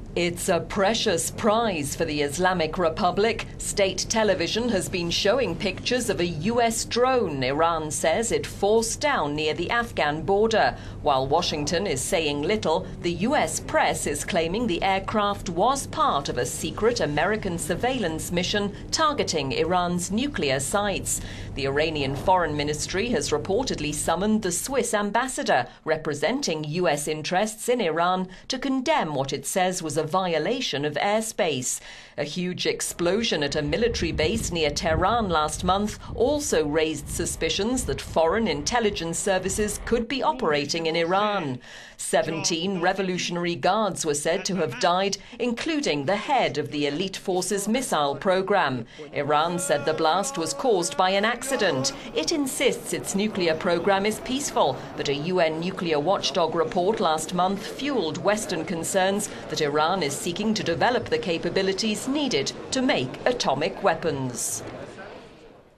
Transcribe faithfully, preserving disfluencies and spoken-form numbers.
It's a precious prize for the Islamic Republic. State television has been showing pictures of a U S drone Iran says it forced down near the Afghan border. While Washington is saying little, the U S press is claiming the aircraft was part of a secret American surveillance mission targeting Iran's nuclear sites. The Iranian Foreign Ministry has reportedly summoned the Swiss ambassador representing U S interests in Iran to condemn what it says was a violation of airspace. A huge explosion at a military base near Tehran last month also raised suspicions that foreign intelligence services could be operating in Iran. Seventeen Revolutionary Guards were said to have died, including the head of the elite forces missile program. Iran said the blast was caused by an accident. It insists its nuclear program is peaceful, but a U N nuclear watchdog report last month fueled Western concerns that Iran is seeking to develop the capabilities needed to make atomic weapons.